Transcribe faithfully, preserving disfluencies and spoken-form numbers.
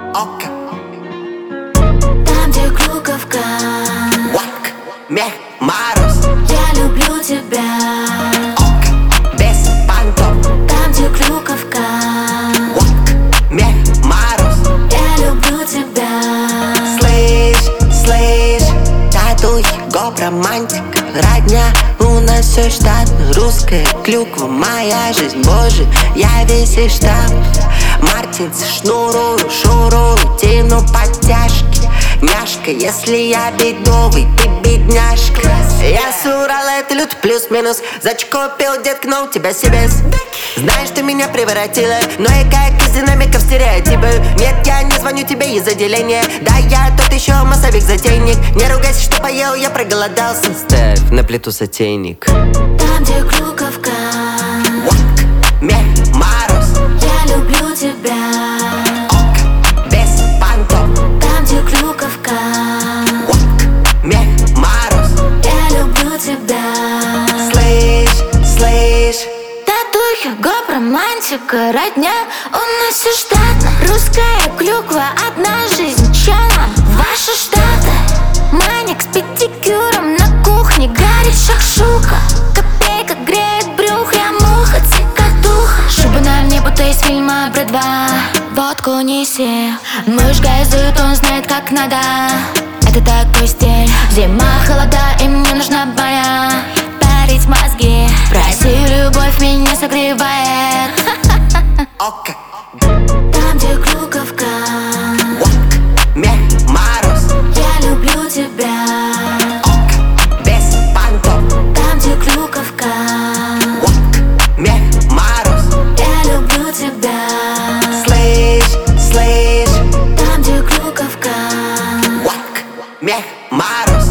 Ока. Там, где клюковка. Вак, мех, мороз. Я люблю тебя. Ока, без понтов. Там, где клюковка. Вак, мех, мороз. Я люблю тебя. Слышь, слышь, татухи, гоп, романтика. Родня, у нас все штатно. Русская клюква, моя жизнь, боже, я весь из штамп. Мартинс, шнурую, шурую, тяну подтяжки. Няшка, если я бедовый, ты бедняжка. Я с Урала, это лют, плюс-минус. Зачкопил, детка, но у тебя себе. Знаешь, ты меня превратила, но я как из динамиков стереотипы. Нет, я не звоню тебе из отделения. Да, я тот еще массовик-затейник. Не ругайся, что поел, я проголодался. Ставь на плиту сотейник. Там, где клюковка. Вак, мех, мороз. Я люблю тебя. Ока, без понтов. Там, где клюковка. Вак, мех, мороз. Я люблю тебя. Слышь, слышь. Татухи, гоп, романтика, родня. У нас все штатно. Русская клюква, одна жизнь. Чё нам? Ваши штаты. Маник с педикюром на кухне. Горит шакшука. Копейка греет брюх. Я муха, цикатуха. Шуба на мне, будто из фильма про два. Водку неси. Мышь газует, он знает, как надо. Это такой стиль. Зима, холода, и мне нужна моя. Парить мозги. Проси, любовь меня согревает. Ока, Там, где клюковка. вак, мех, мороз. Я люблю тебя. Ока, без понтов. Там, где клюковка. Вак, мех, мороз. Я люблю тебя. Слышь, слышь. Там, где клюковка. Вак, мех, мороз.